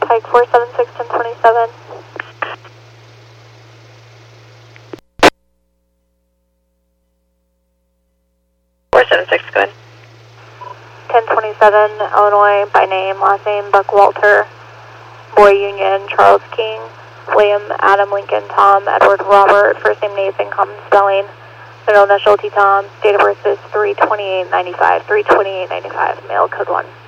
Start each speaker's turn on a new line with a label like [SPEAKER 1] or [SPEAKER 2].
[SPEAKER 1] Pike 476 1027.
[SPEAKER 2] 476, go ahead.
[SPEAKER 1] 1027, Illinois, by name, last name, Buck Walter, Boy Union, Charles King, William, Adam, Lincoln, Tom, Edward, Robert, first name Nathan, common spelling, middle initial T Tom, date of birth is 3/28/95, 3/28/95, male, code 1.